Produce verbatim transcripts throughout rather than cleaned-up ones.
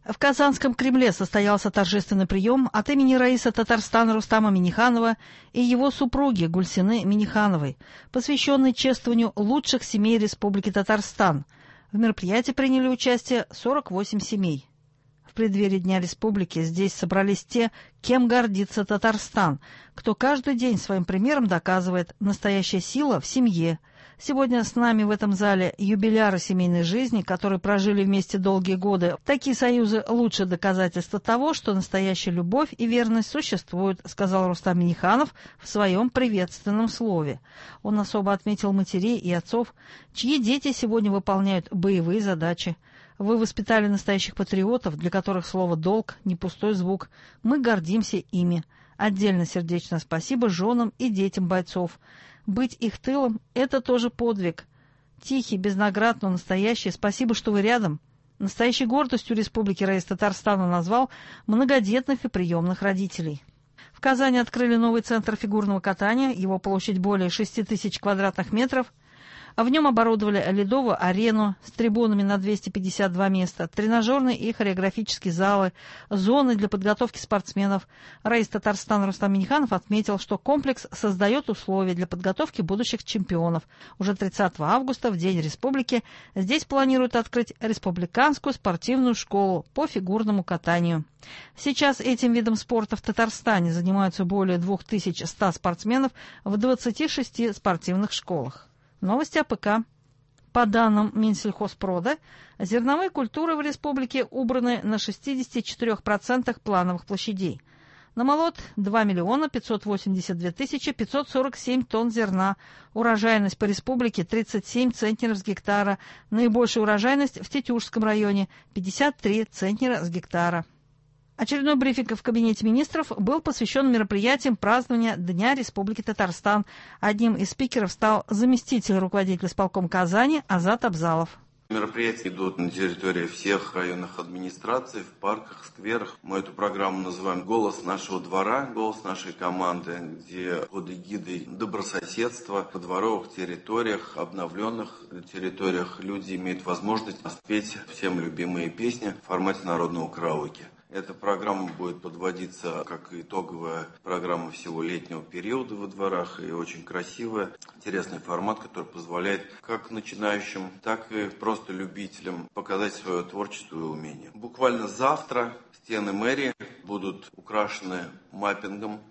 В Казанском Кремле состоялся торжественный прием от имени раиса Татарстана Рустама Минниханова и его супруги Гульсины Миннихановой, посвященный чествованию лучших семей Республики Татарстан. В мероприятии приняли участие сорок восемь семей. В преддверии Дня Республики здесь собрались те, кем гордится Татарстан, кто каждый день своим примером доказывает: настоящая сила в семье. Сегодня с нами в этом зале юбиляры семейной жизни, которые прожили вместе долгие годы. Такие союзы – лучшее доказательство того, что настоящая любовь и верность существуют, сказал Рустам Минниханов в своем приветственном слове. Он особо отметил матерей и отцов, чьи дети сегодня выполняют боевые задачи. Вы воспитали настоящих патриотов, для которых слово «долг» – не пустой звук. Мы гордимся ими. Отдельно сердечное спасибо женам и детям бойцов. Быть их тылом – это тоже подвиг. Тихий, без наград, но настоящий. Спасибо, что вы рядом. Настоящей гордостью Республики раис Татарстана назвал многодетных и приемных родителей. В Казани открыли новый центр фигурного катания. Его площадь более шести тысяч квадратных метров. В нем оборудовали ледовую арену с трибунами на двести пятьдесят два места, тренажерные и хореографические залы, зоны для подготовки спортсменов. раис Татарстана Рустам Минниханов отметил, что комплекс создает условия для подготовки будущих чемпионов. Уже тридцатого августа, в День Республики, здесь планируют открыть республиканскую спортивную школу по фигурному катанию. Сейчас этим видом спорта в Татарстане занимаются более двух тысяч ста спортсменов в двадцати шести спортивных школах. Новости АПК. По данным Минсельхозпрода, зерновые культуры в республике убраны на шестидесяти четырёх процентах плановых площадей. На молот два миллиона пятьсот восемьдесят две тысячи пятьсот сорок семь тонн зерна. Урожайность по республике тридцать семь центнеров с гектара. Наибольшая урожайность в Тетюшском районе пятьдесят три центнера с гектара. Очередной брифинг в Кабинете министров был посвящен мероприятиям празднования Дня Республики Татарстан. Одним из спикеров стал заместитель руководителя исполкома Казани Азат Абзалов. Мероприятия идут на территории всех районных администраций, в парках, скверах. Мы эту программу называем «Голос нашего двора», «Голос нашей команды», где под эгидой добрососедства на дворовых территориях, обновленных территориях люди имеют возможность спеть всем любимые песни в формате народного караоке. Эта программа будет подводиться как итоговая программа всего летнего периода во дворах, и очень красивая, интересный формат, который позволяет как начинающим, так и просто любителям показать свое творчество и умение. Буквально завтра стены мэрии будут украшены маппингом,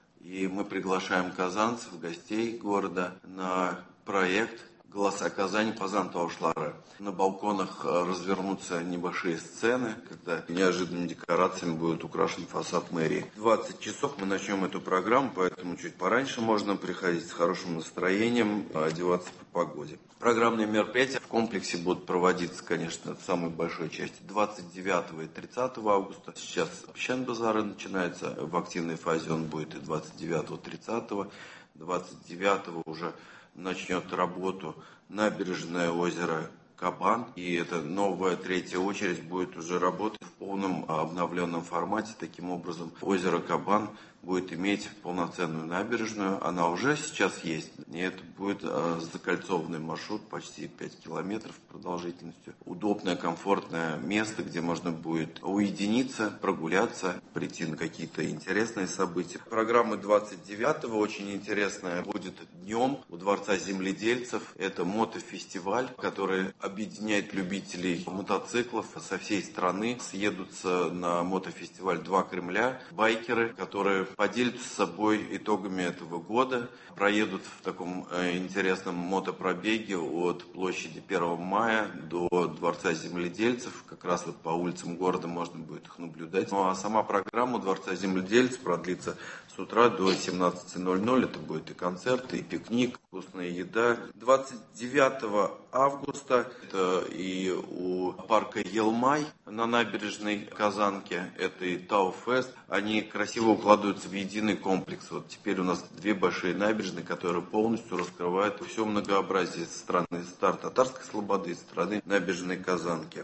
и мы приглашаем казанцев, гостей города на проект «Голоса Казани Пазан Таушлары». На балконах развернутся небольшие сцены, когда неожиданными декорациями будет украшен фасад мэрии. В двадцать часов мы начнем эту программу, поэтому чуть пораньше можно приходить с хорошим настроением, одеваться по погоде. Программные мероприятия в комплексе будут проводиться, конечно, в самой большой части двадцать девятого и тридцатого августа. Сейчас Песчан-базары начинается, в активной фазе он будет и двадцать девятого и тридцатого. двадцать девятого уже начнет работу набережное озеро Кабан. И эта новая третья очередь будет уже работать в полном обновленном формате. Таким образом, озеро Кабан будет иметь полноценную набережную. Она уже сейчас есть. И это будет э, закольцованный маршрут, почти пять километров продолжительностью. Удобное, комфортное место, где можно будет уединиться, прогуляться, прийти на какие-то интересные события. Программа двадцать девятого очень интересная будет днем у Дворца земледельцев. Это мотофестиваль, который объединяет любителей мотоциклов со всей страны. Съедутся на мотофестиваль два Кремля, байкеры, которые поделятся с собой итогами этого года, проедут в таком э, интересном мотопробеге от площади первого мая до Дворца земледельцев. Как раз вот по улицам города можно будет их наблюдать. Ну а сама программа Дворца земледельцев продлится с утра до семнадцати ноль-ноль. Это будет и концерт, и пикник, вкусная еда. двадцать девятого августа это и у парка Елмай на набережной Казанки, это и Тауфест. Они красиво укладываются в единый комплекс. Вот теперь у нас две большие набережные, которые полностью раскрывают все многообразие страны Стар-Татарской слободы и страны набережной Казанки.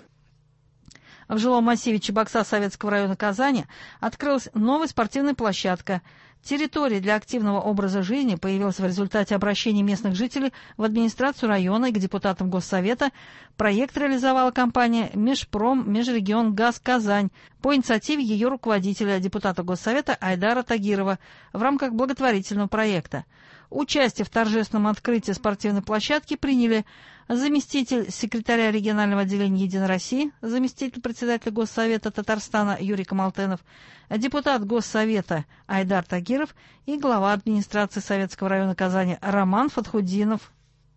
В жилом массиве Чебокса Советского района Казани открылась новая спортивная площадка. Территория для активного образа жизни появилась в результате обращений местных жителей в администрацию района и к депутатам Госсовета. Проект реализовала компания «Межпром Межрегионгаз Казань» по инициативе ее руководителя, депутата Госсовета Айдара Тагирова, в рамках благотворительного проекта. Участие в торжественном открытии спортивной площадки приняли заместитель секретаря регионального отделения «Единой России», заместитель председателя Госсовета Татарстана Юрий Камалтенов, депутат Госсовета Айдар Тагиров и глава администрации Советского района Казани Роман Фатхудинов.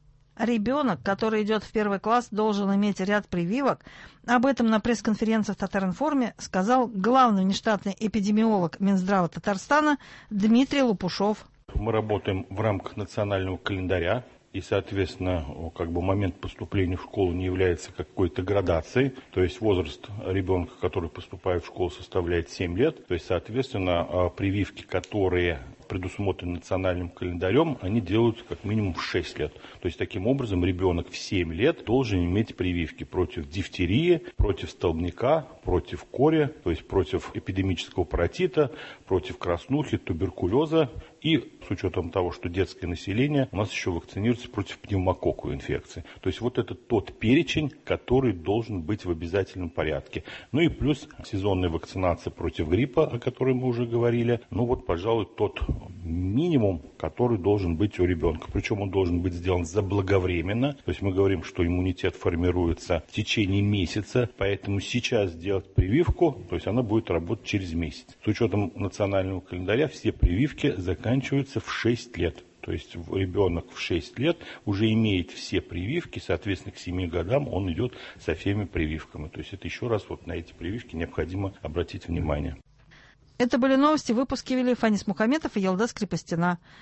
Ребенок, который идет в первый класс, должен иметь ряд прививок. Об этом на пресс-конференции в Татаринформе сказал главный внештатный эпидемиолог Минздрава Татарстана Дмитрий Лопушов. Мы работаем в рамках национального календаря. И, соответственно, как бы момент поступления в школу не является какой-то градацией. То есть возраст ребенка, который поступает в школу, составляет семь лет. То есть, соответственно, прививки, которые предусмотрены национальным календарем, они делаются как минимум в шесть лет. То есть, таким образом, ребенок в семь лет должен иметь прививки против дифтерии, против столбняка, против кори, то есть против эпидемического паротита, против краснухи, туберкулеза. И с учетом того, что детское население у нас еще вакцинируется против пневмококковой инфекции. То есть вот это тот перечень, который должен быть в обязательном порядке. Ну и плюс сезонная вакцинация против гриппа, о которой мы уже говорили. Ну вот, пожалуй, тот минимум, который должен быть у ребенка. Причем он должен быть сделан заблаговременно. То есть мы говорим, что иммунитет формируется в течение месяца. Поэтому сейчас сделать прививку, то есть она будет работать через месяц. С учетом национального календаря все прививки заканчиваются в шесть лет. То есть ребенок в шесть лет уже имеет все прививки, соответственно, к семи годам он идет со всеми прививками. То есть это еще раз вот на эти прививки необходимо обратить внимание. Это были новости. Выпуски вели Фанис Мухаметов и Ялда Скрипостина.